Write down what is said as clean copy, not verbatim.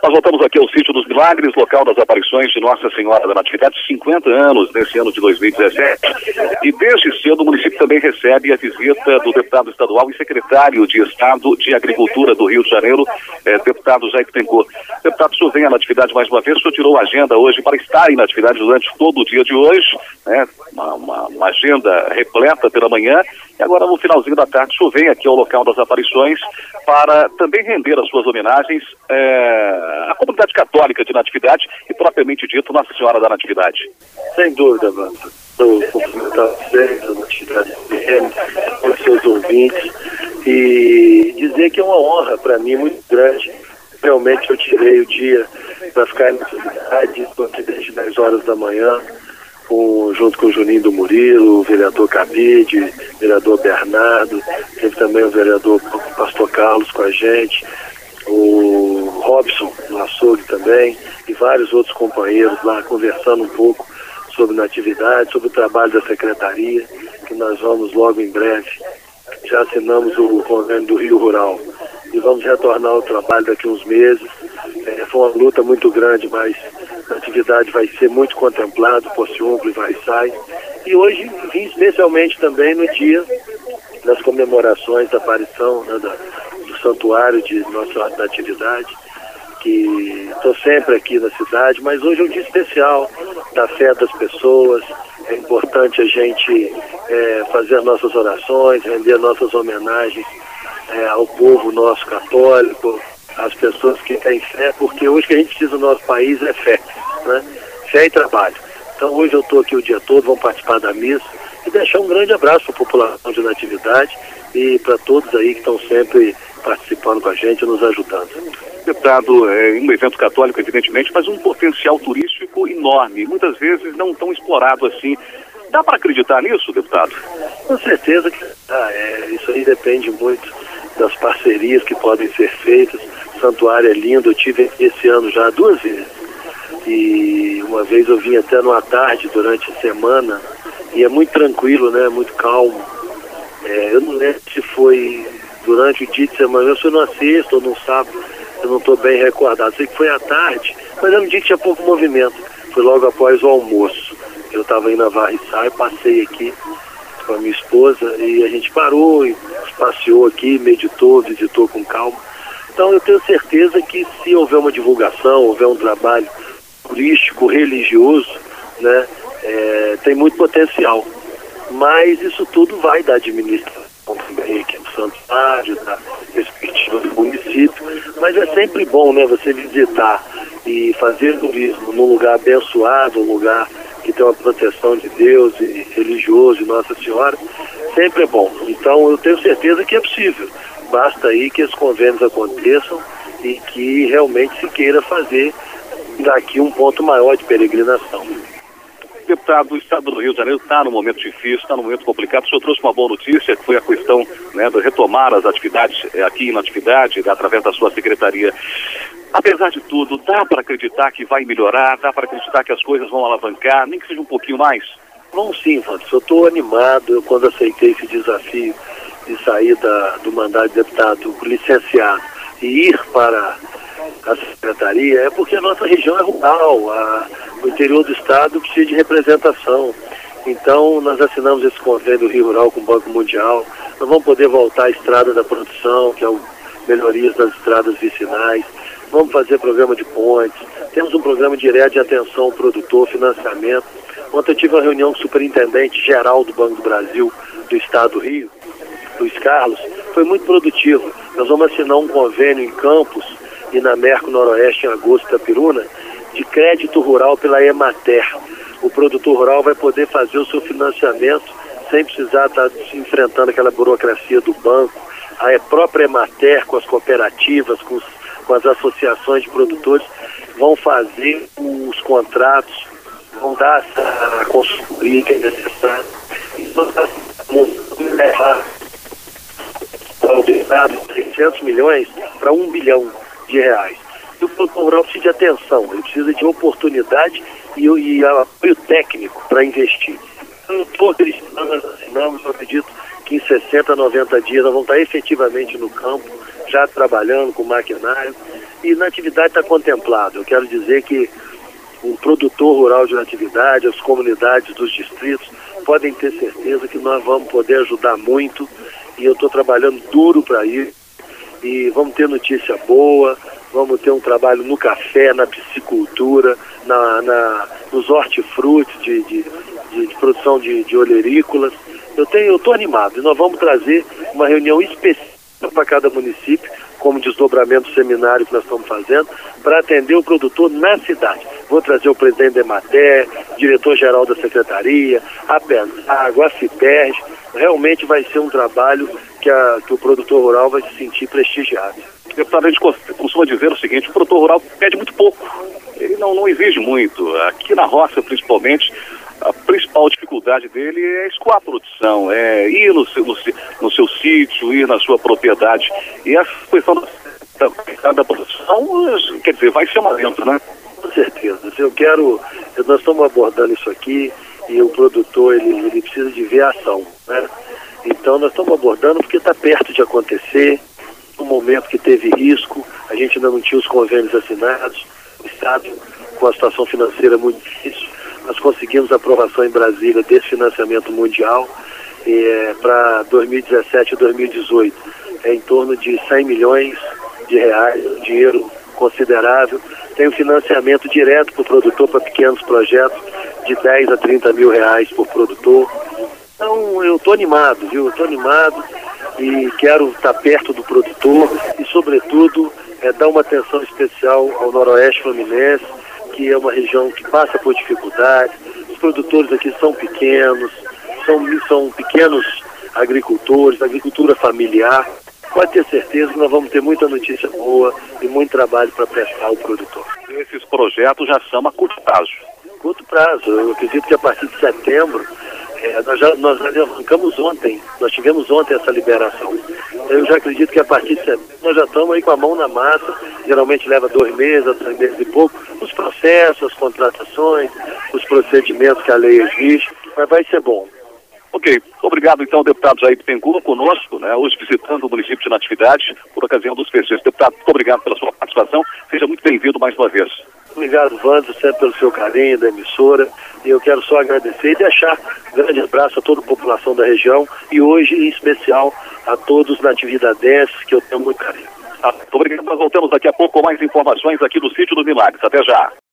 Nós voltamos aqui ao Sítio dos Milagres, local das aparições de Nossa Senhora da Natividade, 50 anos nesse ano de 2017. E desde cedo o município também recebe a visita do deputado estadual e secretário de Estado de Agricultura do Rio de Janeiro, deputado Jair Bittencourt. Deputado, o senhor vem à Natividade mais uma vez, o senhor tirou a agenda hoje para estar em Natividade durante todo o dia de hoje, né? Uma agenda repleta pela manhã, e agora no finalzinho da tarde o senhor vem aqui ao local das aparições para também render as suas homenagens à comunidade católica de Natividade e propriamente dito Nossa Senhora da Natividade. Sem dúvida, mano. Estou cumprimentando vocês, a Natividade FM, os seus ouvintes, e dizer que é uma honra para mim muito grande. Realmente eu tirei o dia para ficar na cidade, estou aqui desde 10 horas da manhã, junto com o Juninho do Murilo, o vereador Cabide, o vereador Bernardo, teve também o vereador Pastor Carlos com a gente, o Robson no açougue também, e vários outros companheiros lá conversando um pouco sobre Natividade, sobre o trabalho da Secretaria, que nós vamos logo em breve. Já assinamos o convênio do Rio Rural e vamos retornar ao trabalho daqui a uns meses. Foi uma luta muito grande, mas a Natividade vai ser muito contemplado, Pociúncula e Vai-Sai. E hoje vim especialmente também no dia das comemorações da aparição, né, do Santuário de Nossa Senhora da Natividade, que estou sempre aqui na cidade, mas hoje é um dia especial da fé das pessoas. É importante a gente fazer nossas orações, render nossas homenagens ao povo nosso católico, às pessoas que têm fé, porque hoje o que a gente precisa no nosso país é fé, né? Fé e trabalho. Então hoje eu estou aqui o dia todo, vamos participar da missa e deixar um grande abraço para a população de Natividade e para todos aí que estão sempre participando com a gente e nos ajudando. Deputado, um evento católico, evidentemente, mas um potencial turístico enorme, muitas vezes não tão explorado assim. Dá para acreditar nisso, deputado? Com certeza que isso aí depende muito das parcerias que podem ser feitas. O santuário é lindo, eu tive esse ano já 2 vezes. E uma vez eu vim até numa tarde durante a semana, e é muito tranquilo, né? Muito calmo. Eu não lembro se foi durante o dia de semana, se foi numa sexta ou num sábado, eu não estou bem recordado. Sei que foi à tarde, mas era um dia que tinha pouco movimento. Foi logo após o almoço. Eu estava indo a Vai-Sai, passei aqui com a minha esposa e a gente parou e passeou aqui, meditou, visitou com calma. Então eu tenho certeza que se houver uma divulgação, houver um trabalho turístico, religioso, né, tem muito potencial. Mas isso tudo vai da administração também aqui do santuário, da perspectiva do município. Mas é sempre bom, né, você visitar e fazer turismo num lugar abençoado, um lugar que tem uma proteção de Deus e religioso, e Nossa Senhora, sempre é bom. Então eu tenho certeza que é possível. Basta aí que esses convênios aconteçam e que realmente se queira fazer daqui um ponto maior de peregrinação. Deputado, o estado do Rio de Janeiro está num momento difícil, está num momento complicado. O senhor trouxe uma boa notícia, que foi a questão, né, de retomar as atividades aqui em Natividade, através da sua secretaria. Apesar de tudo, dá para acreditar que vai melhorar, dá para acreditar que as coisas vão alavancar, nem que seja um pouquinho mais? Bom, sim, Vandes, eu estou animado. Eu, quando aceitei esse desafio de sair do mandato de deputado licenciado e ir para a secretaria, é porque a nossa região é rural, o interior do estado precisa de representação. Então nós assinamos esse convênio do Rio Rural com o Banco Mundial. Nós vamos poder voltar à estrada da produção, que é o melhorias das estradas vicinais. Vamos fazer programa de pontes, temos um programa direto de atenção ao produtor, financiamento. Ontem eu tive uma reunião com o superintendente geral do Banco do Brasil do estado do Rio, Luiz Carlos, foi muito produtivo. Nós vamos assinar um convênio em Campos e na Merco Noroeste, em agosto, Itapiruna, de crédito rural pela Emater. O produtor rural vai poder fazer o seu financiamento sem precisar estar enfrentando aquela burocracia do banco. A própria Emater, com as cooperativas, com as associações de produtores, vão fazer os contratos, vão dar a consultoria que é necessária. Então, vamos levar ao Estado 600 milhões para 1 bilhão de reais. E o produtor rural precisa de atenção, ele precisa de oportunidade e apoio técnico para investir. Então, estou acreditando, nós assinamos, eu acredito que em 60, 90 dias nós vamos estar efetivamente no campo, já trabalhando com maquinário, e Natividade está contemplado. Eu quero dizer que o produtor rural de Natividade, as comunidades dos distritos, podem ter certeza que nós vamos poder ajudar muito, e eu estou trabalhando duro para isso, e vamos ter notícia boa, vamos ter um trabalho no café, na piscicultura, nos hortifrutis, de produção de olherícolas. Eu estou animado, e nós vamos trazer uma reunião específica para cada município, como desdobramento do seminário que nós estamos fazendo, para atender o produtor na cidade. Vou trazer o presidente da Emater, diretor-geral da Secretaria, a Penago, a Ciperj. Realmente vai ser um trabalho que o produtor rural vai se sentir prestigiado. Deputado, a gente costuma dizer o seguinte: o produtor rural pede muito pouco, ele não exige muito. Aqui na roça, principalmente, a principal dificuldade dele é escoar a produção, é ir no seu sítio, ir na sua propriedade. E essa questão da produção, quer dizer, vai ser uma lenta, né? Com certeza. Nós estamos abordando isso aqui, e o produtor ele precisa de ver a ação, né? Então nós estamos abordando porque está perto de acontecer, no momento que teve risco, a gente ainda não tinha os convênios assinados, o Estado com a situação financeira muito difícil. Nós conseguimos a aprovação em Brasília desse financiamento mundial para 2017 e 2018. É em torno de 100 milhões de reais, dinheiro considerável. Tem o financiamento direto para o produtor, para pequenos projetos, de 10 a 30 mil reais por produtor. Então eu estou animado, viu? Eu estou animado e quero estar perto do produtor e, sobretudo, dar uma atenção especial ao Noroeste Fluminense, que é uma região que passa por dificuldade. Os produtores aqui são pequenos, são pequenos agricultores, agricultura familiar. Pode ter certeza que nós vamos ter muita notícia boa e muito trabalho para prestar ao produtor. Esses projetos já são a curto prazo. Curto prazo. Eu acredito que a partir de setembro, nós arrancamos ontem, nós tivemos ontem essa liberação. Eu já acredito que a partir de setembro nós já estamos aí com a mão na massa, geralmente leva 2 meses, 3 meses e pouco, os processos, as contratações, os procedimentos que a lei exige, mas vai ser bom. Ok, obrigado então, deputado Jair Bittencourt, conosco, né, hoje visitando o município de Natividade, por ocasião dos festejos. Deputado, muito obrigado pela sua participação, seja muito bem-vindo mais uma vez. Obrigado, Wander, sempre pelo seu carinho da emissora, e eu quero só agradecer e deixar um grande abraço a toda a população da região, e hoje, em especial, a todos os natividadenses, que eu tenho muito carinho. Muito obrigado, nós voltamos daqui a pouco com mais informações aqui do Sítio dos Milagres. Até já.